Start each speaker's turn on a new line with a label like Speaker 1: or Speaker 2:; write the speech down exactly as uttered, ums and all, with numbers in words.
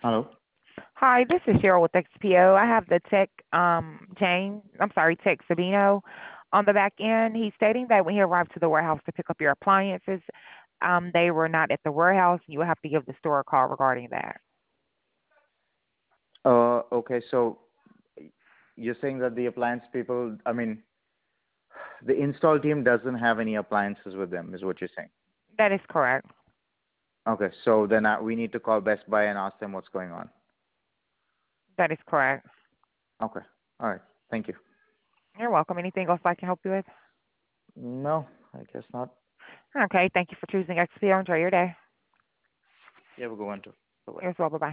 Speaker 1: Hello.
Speaker 2: Hi, this is Cheryl with X P O. I have the tech, um, Jane, I'm sorry, tech Sabino on the back end. He's stating that when he arrived to the warehouse to pick up your appliances, um, they were not at the warehouse. You will have to give the store a call regarding that.
Speaker 1: Uh, okay, so you're saying that the appliance people, I mean, the install team doesn't have any appliances with them, is what you're saying.
Speaker 2: That is correct.
Speaker 1: Okay, so then uh, we need to call Best Buy and ask them what's going on.
Speaker 2: That is correct.
Speaker 1: Okay, all right, thank you.
Speaker 2: You're welcome. Anything else I can help you with?
Speaker 1: No, I guess not.
Speaker 2: Okay, thank you for choosing X P O. Enjoy your day.
Speaker 1: You have a good one too. Bye bye.
Speaker 2: You're as well. Bye-bye.